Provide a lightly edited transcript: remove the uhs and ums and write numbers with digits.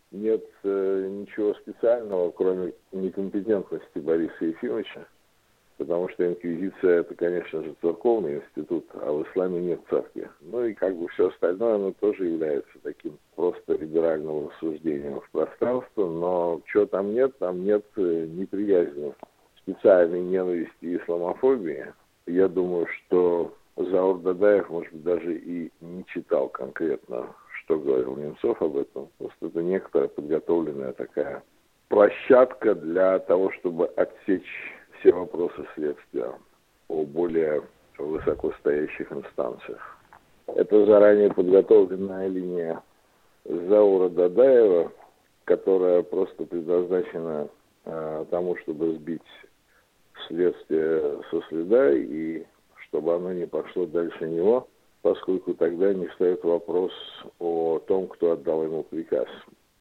нет ничего специального, кроме некомпетентности Бориса Ефимовича, потому что инквизиция — это, конечно же, церковный институт, а в исламе нет церкви. Ну и как бы все остальное, оно тоже является таким просто либеральным рассуждением в пространство, но что там нет неприязни, специальной ненависти и исламофобии. Я думаю, что Заур Дадаев, может быть, даже и не читал конкретно, что говорил Немцов об этом. Просто это некоторая подготовленная такая площадка для того, чтобы отсечь все вопросы следствия о более высокостоящих инстанциях. Это заранее подготовленная линия Заура Дадаева, которая просто предназначена тому, чтобы сбить следствие со следа и чтобы оно не пошло дальше него, поскольку тогда не встает вопрос о том, кто отдал ему приказ.